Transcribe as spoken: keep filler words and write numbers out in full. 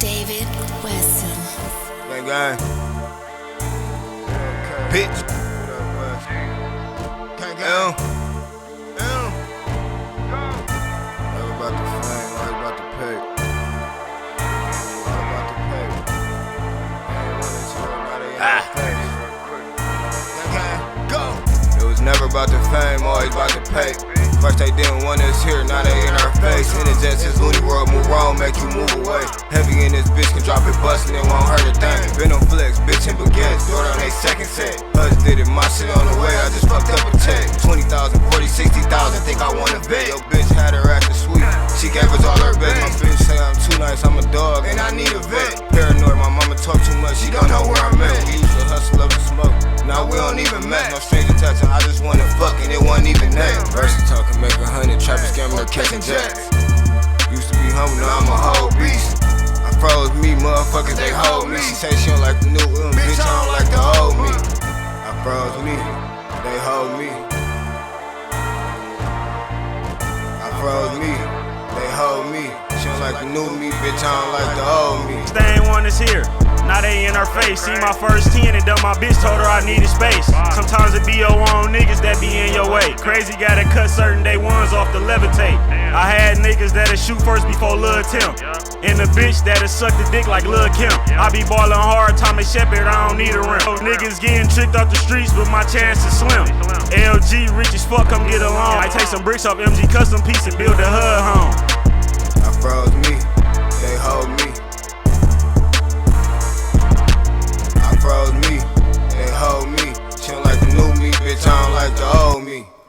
David Wesson. Gang gang. Bitch. Gang gang. Never about the fame, always about the pay. All about the pay. Ain't wanted to, now they in our face. Gang gang, go. It was never about the fame, always about the pay. First they didn't want us here, now they in our face. In the jet since Looney World, move wrong, make you move away. Heavy in this bitch, can drop it bustin', it won't hurt a thing. Been on flex, bitch and baguettes, do it on they second set. Hus did it, my shit on the way, I just fucked up a check. twenty thousand, forty, sixty thousand, think I wanna bet. Yo bitch had her ass to sweet, she gave us all her bets. My bitch say I'm too nice, I'm a dog, and I need a vet. Paranoid, my mama talk too much, she don't know where I'm at. We used to hustle up the smoke, now we don't even match. No strange attachment, I just wanna fuck and it wasn't even that. Versatile can make a hundred, trapping, scamming, or catching jacks. Used to be humble, now I'm a whole beast. I froze me, motherfuckers, they hold me. She say she don't like the new one, bitch, I don't like the old me. I froze me, they hold me. I froze me, they hold me. She don't like the new me, bitch, I don't like the old me. They ain't want us here. Now they in her face. See my first ten and done my bitch, told her I needed space. Sometimes it be your own niggas that be in your way. Crazy gotta cut certain day ones off the levitate. I had niggas that'll shoot first before Lil' Tim. And the bitch that'll suck the dick like Lil' Kim. I be ballin' hard, Tommy Shepard, I don't need a rim. Niggas getting tricked off the streets, but my chance is slim. L G, rich as fuck, come get along. I take some bricks off M G Custom Piece and build a hood home. I froze me, they hold me. I froze me, they hold me. She don't like the new me, bitch, I don't like the old me.